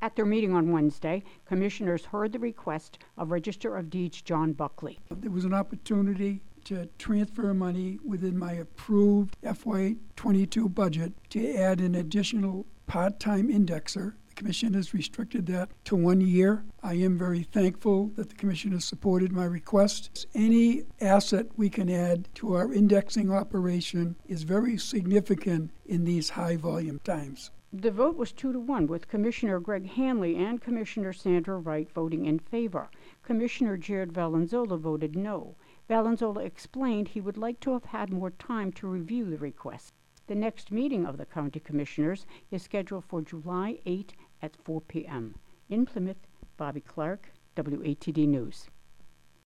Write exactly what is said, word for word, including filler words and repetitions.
At their meeting on Wednesday, commissioners heard the request of Register of Deeds John Buckley. There was an opportunity to transfer money within my approved F Y twenty-two budget to add an additional part-time indexer. The Commission has restricted that to one year. I am very thankful that the Commission has supported my request. Any asset we can add to our indexing operation is very significant in these high-volume times. The vote was two to one, with Commissioner Greg Hanley and Commissioner Sandra Wright voting in favor. Commissioner Jared Valenzola voted no. Valenzola explained he would like to have had more time to review the request. The next meeting of the County Commissioners is scheduled for July eighth at four p m In Plymouth, Bobby Clark, W A T D News.